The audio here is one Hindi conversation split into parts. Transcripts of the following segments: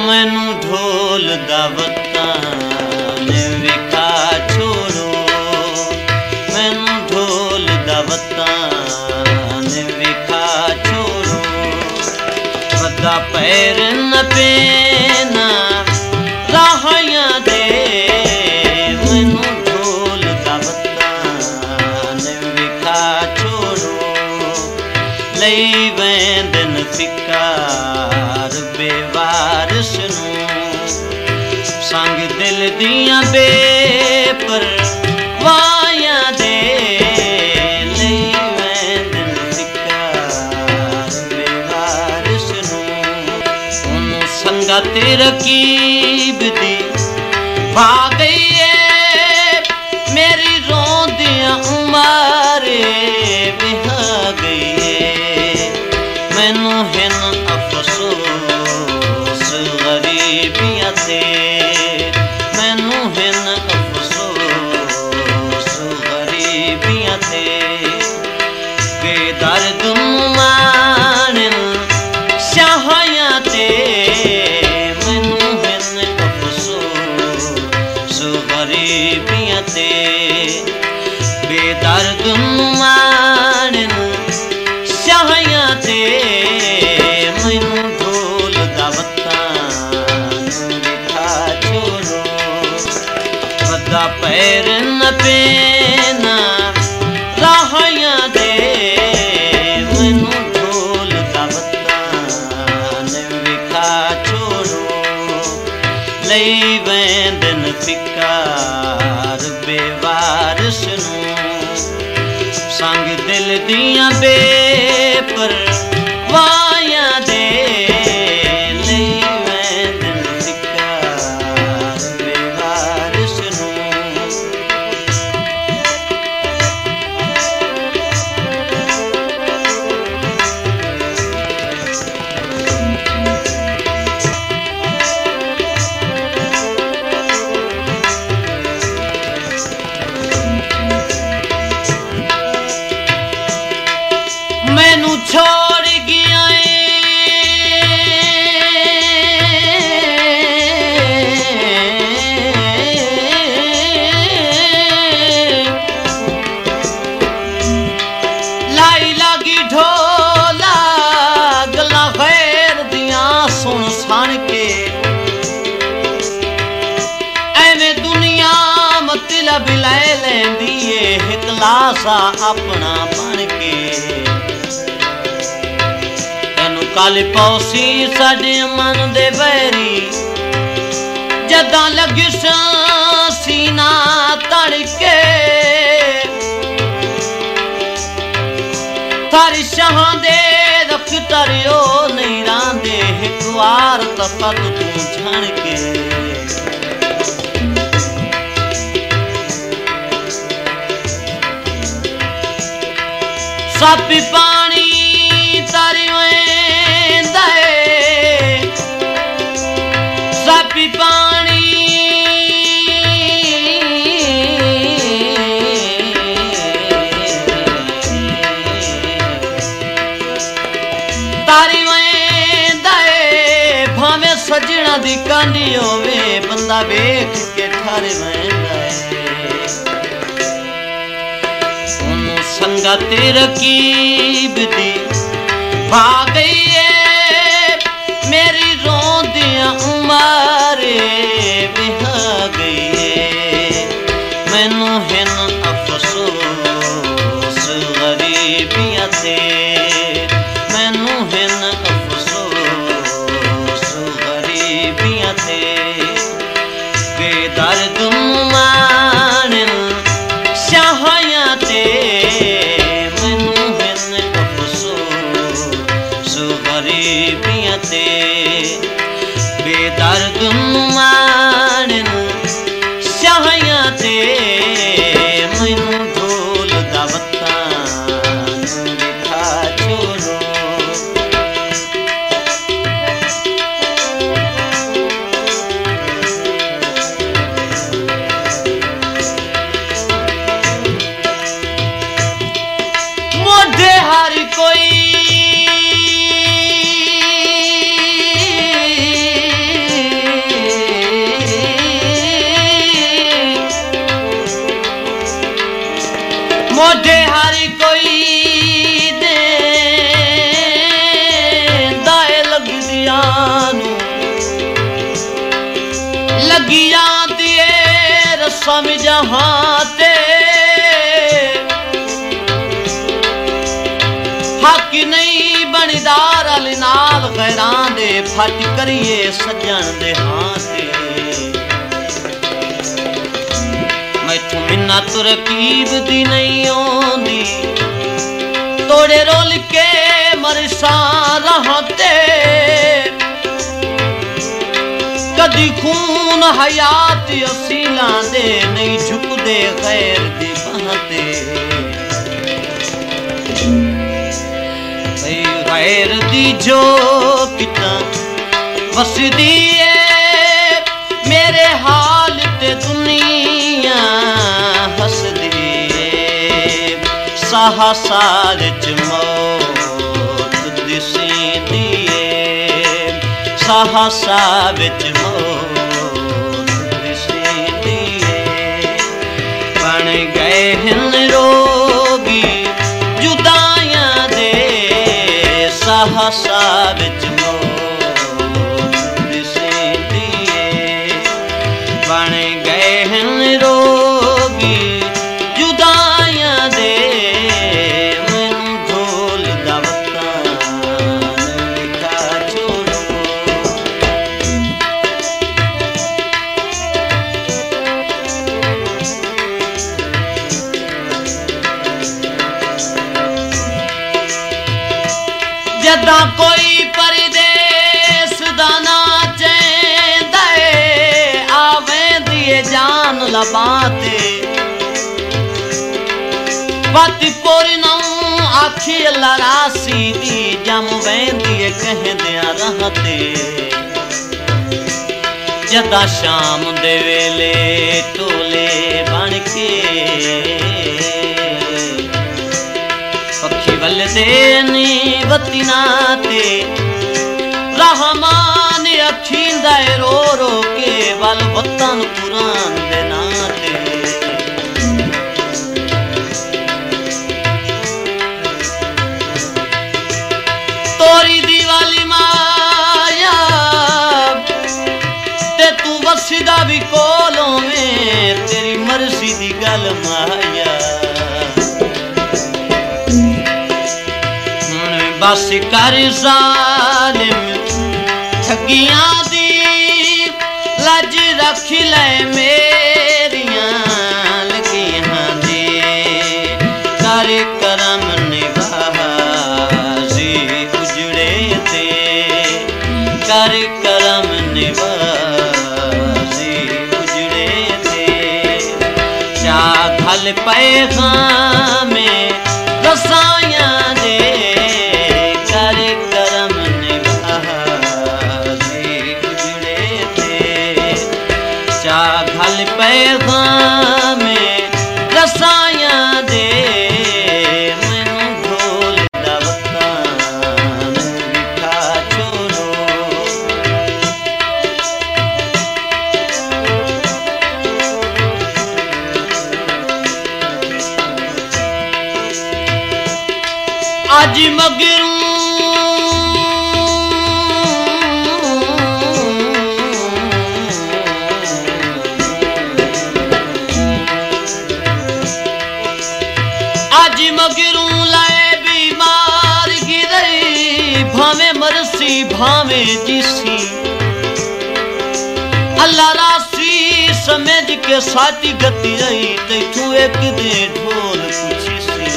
मैनू ढोल दावतां ने विखा छोड़ो, मैनू ढोल दावतां ने विखा छोड़ो। बदा पैर न पेना राहियां दे, मैनू ढोल दावतां ने विखा छोड़ो। लई वेंदन फिकार बेवारिस नूं, संग दिल दियां बेपरवाहियां दे। लई वेंदन फिकार बेवारिस नूं, उन्हूं संगत रकीब दी भा गई है, मेरी रोंदियां उमारे बिहा गई है। मैनू हिन अफसोस गरीबियां ते, मैनू हिन अफसोस गरीबियां ते। बेदर्द माणन शाहियां ते, मैनू हिन अफसोस गरीबियां ते। बेदर्द माणन शाहियां ते, मैनू ढोल दावतां ने विखा छोड़ो। बदा पैर न पेना राहियां दे, मैनू ढोल दावतां ने विखा छोड़ो। लई वेंदन फिकार बेवारिस नूं, संग दिल दियां बेपरवाहियां दे। लई वेंदन फिकार बेवारिस नूं। मैनू छोड़ गया लाई लागी ढोला गल्लां खैर दियां सुन सन के। एवें दुनिया मतलब लै लैंदी ए हिकलासा अपना बन के। कल पौसी साडे मन दे वैरी, जदां लगिस सीना तड़के। थारी शाहां दे रख तरियो नहीं रांदे, हिक वार तफत तू झण के। सापी पानी तारी सापी पानी तारी वेंदा है, भावें सजना दी कांडी होवे बंदा वेख के ठारे वेंदा है। उन्हूं संगत रकीब दी भा गई है, मेरी रोंदियां उमारे बिहा गई है। मैनू हिन अफसोस गरीबियां ते, मैनू हिन अफसोस गरीबियां ते। बेदर्द माणन शाहियां ते, मैनू हिन अफसोस हर कोई दे दाए लगदिया लगी जाती है रस्म जहां ते हक नहीं बनीदार अल नाल गैरां दे फट करिए सज्जन दे हाथे मैथों मिन्ना तरकीब दी नहीं आंदी तोड़े रोल के मरसा रहते कदी खून हयात असीला दे नहीं झुकदे गैर दी बहते गैर दी जो पिता वसदी है मेरे हाल ते दुनिया हसदी साहा साल च मौत दिसींदी साहा सा विच मौत दिसींदी बन गए हिन रोगी जुदाइयां दे साहसा विच मौत दिसींदी बन गए हिन रोगी जुदाइयां दे मैनू ढोल दा वतन लिखा छोड़ो जदा कोई परदेस दा ना चेंदा आवेंदी जान लबाते बात कोरी नौ आखी लरासी दी जम वेंदी कहंदिया रहते जदा शाम दे वेले टोले बन के पक्षी वलदे नी वतिना ते रहमान अखींदा रो रो के वल वतन कुरान दे नाते तोरी दीवाली माया ते तू वसीदा भी कोलों में तेरी मर्जी दी गल माया बस कर जालिम ठगियां दी लज रख ले मेरियां लगियां दे कर करम निवाजी उजड़े ते कर करम निवाजी उजड़े ते चाखल पैगाम में रसायां दे घल पैगाम में रसायां दे मैनू ढोल दा वतन लिखा छोड़ो आज मगरू आज मगरू लाए बीमार गिरई भावे मरसी भावे जिसी अल्लाह रासी समझ के साथी गति रही तैथू एक दे ढोल पूछी सी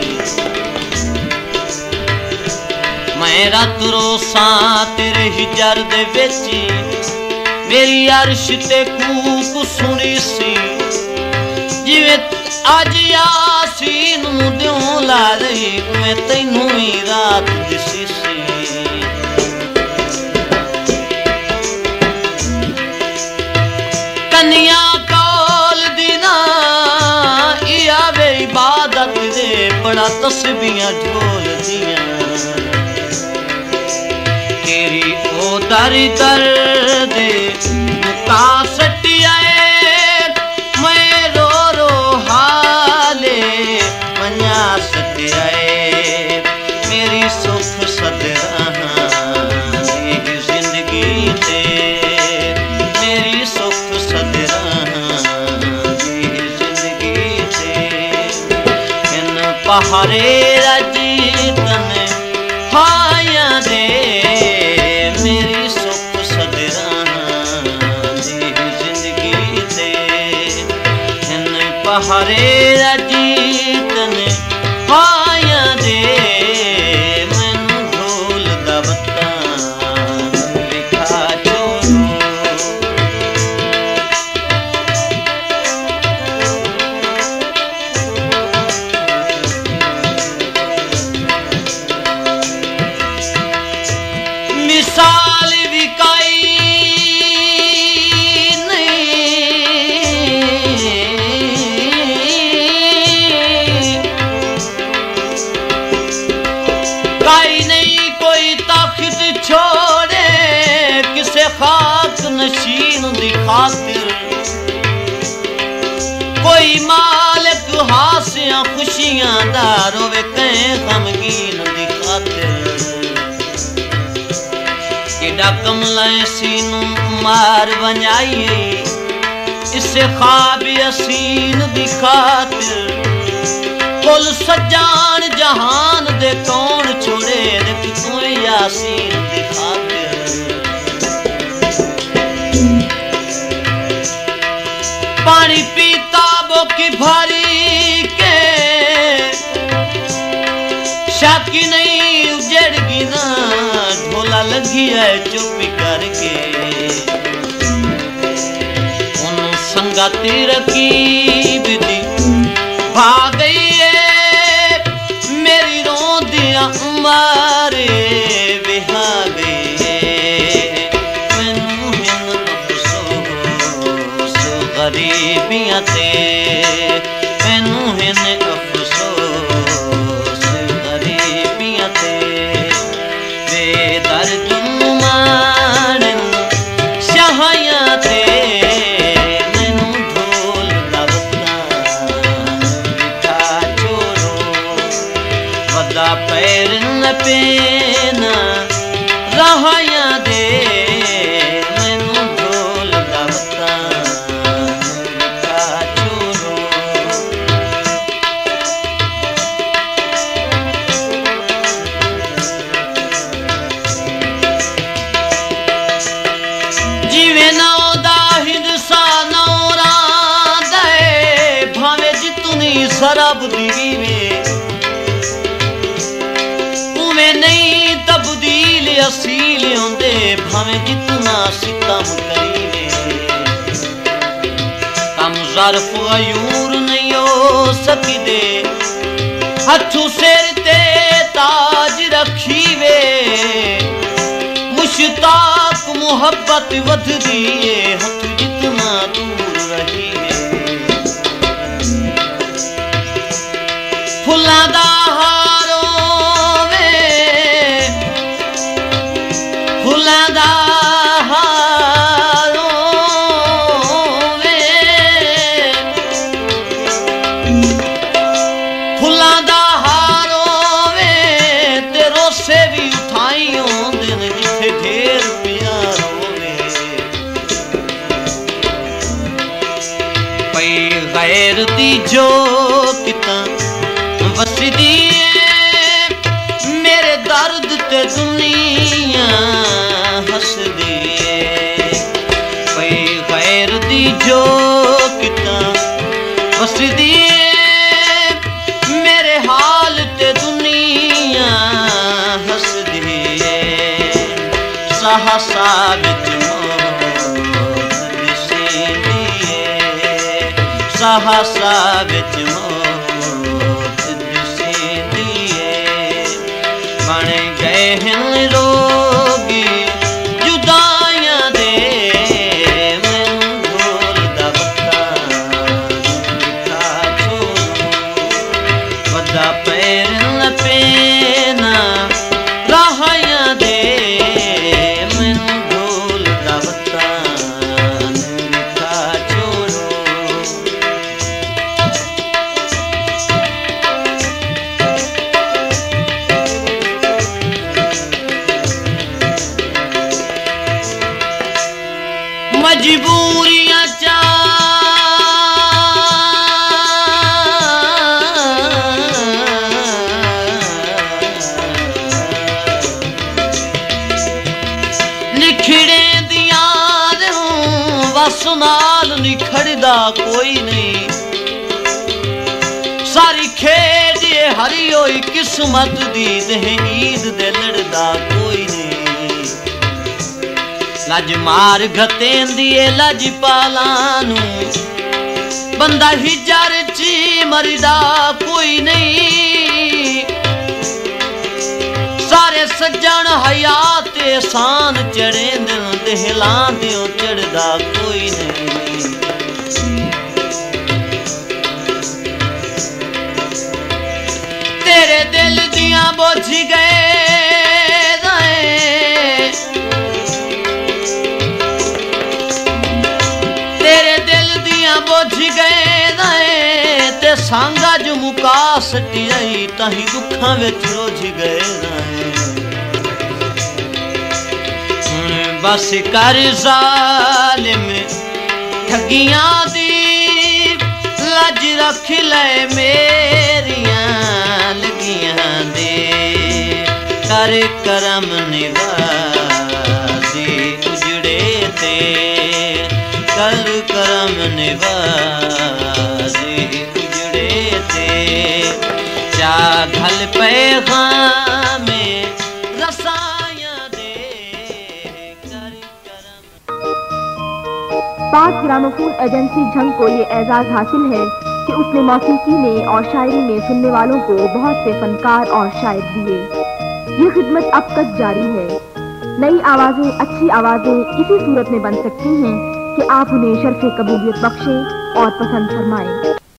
मैं रात रोसा तेरे हिजर दे विच मेरी अर्श ते कूक सुनी सी जिवें आज यासीन मुद्यों ला रही मैं तैनू ही रात दिसी सी कन्या कौल दीना आवे इबादत दे बड़ा तस्बीहां ढोल दियां तेरी ओ दर दर दे मुका सटिया मैं रो रो हाले मन्या पहाड़े राजीतन हाया दे मेरी सुख सदराना दी जिंदगी दे इन पहाड़े राजीतन हाया दे मैनू ढोल दा बत्ता लिखा चोरू मिसाल विकाई काई नहीं कोई ताकत छोड़े किसे खाक नशीन दी खातिर कोई मालिक हासियां खुशियां दा रोवे कहीं गमगीन दी खातिर केड़ा कमला सीनू मार वंजाइए इसे ख्वाब असीन दी खातिर कुल सजान जहान दे कौन छोड़े देख तू यासीन दी खातिर पानी पीता बोकी भरी के शाकी नहीं उजड़गी ना ढोला लगी है चुप करके उन संगती रकीब दी भाग गई है मेरी रोंदियां मारे बिहा गई मैनू हिन अफसोस गरीबियां ते मैनू हिन अफसोस गरीबियां ते बेदर्द मारन शाहियां ते मैनू ढोल दा बत्ता चोरो वदा पैर न पेना रहायां दे मैनू ढोल दा बत्ता चोरो जीवे नौदा हिंदसा नौरा दे भावे जितनी शराब दीवे उमें नहीं तब्दील असील होंदे भावे जितना सितम करीवे कम ज़र्फ गयूर नहीं हो सकदे हथू सिर ते ताज रखीवे मुश्ताक मुहब्बत वध दिए हथ जितना दूर रही फुल्लां दा हारो वे फुल्लां दा हारो वे फुल्लां दा हारो वे ते रोसे भी उठाई होंदे ने जिथे ढेर गैर दी जो किता वसदी मेरे दर्द ते दुनिया हसदी गैर दी जो किता वसदी मेरे हाल ते दुनिया हसदी सहसा विच सहसा विच मौत दिसींदी बन गए हैं रोगी जुदाइयां दे मैनू ढोल दा बत्ता लिखा चोरू वदा पैर न पेना राहियां दे मैनू ढोल दा बत्ता लिखा चोरू मजबूरियां दी खड़दा कोई नहीं। सारी खेड ये हरी होई किस्मत दी देह ईद दे लड़दा कोई नहीं। लज मार घतेंदी ए लज पालानू बंदा हिजर ची मरदा कोई नहीं। सारे सज्जन हयात एहसान चढ़ेंदे दहलांदे चढ़दा कोई नहीं। तेरे दिल दियां बुझ गए तेरे दिल दियां बुझ गए ते सांगा जो मुका सटी रही ताही दुखां विच रोझ गए बस कर जालिम ठगियां दी लज रख ले मेरियां लगियां दे कर करम निवासी उजड़े ते कल करम निवासी उजड़े ते चा घल पैगाम पाक ग्रामोफोन एजेंसी झंग को ये एजाज हासिल है कि उसने मौसीकी में और शायरी में सुनने वालों को बहुत से फनकार और शायर दिए। ये खिदमत अब तक जारी है। नई आवाजें, अच्छी आवाजें इसी सूरत में बन सकती हैं कि आप उन्हें शर्फ़े कबूलियत बख्शें और पसंद फरमाएं।